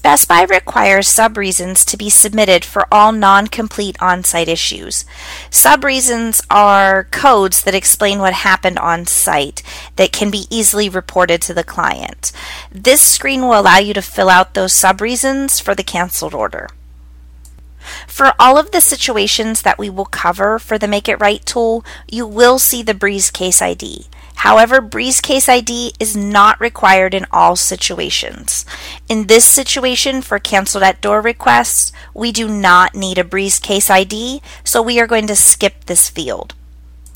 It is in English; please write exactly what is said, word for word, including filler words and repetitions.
Best Buy requires sub-reasons to be submitted for all non-complete on-site issues. Sub-reasons are codes that explain what happened on-site that can be easily reported to the client. This screen will allow you to fill out those sub-reasons for the canceled order. For all of the situations that we will cover for the Make It Right tool, you will see the Breeze Case I D. However, Breeze Case I D is not required in all situations. In this situation for canceled at door requests, we do not need a Breeze Case I D, so we are going to skip this field.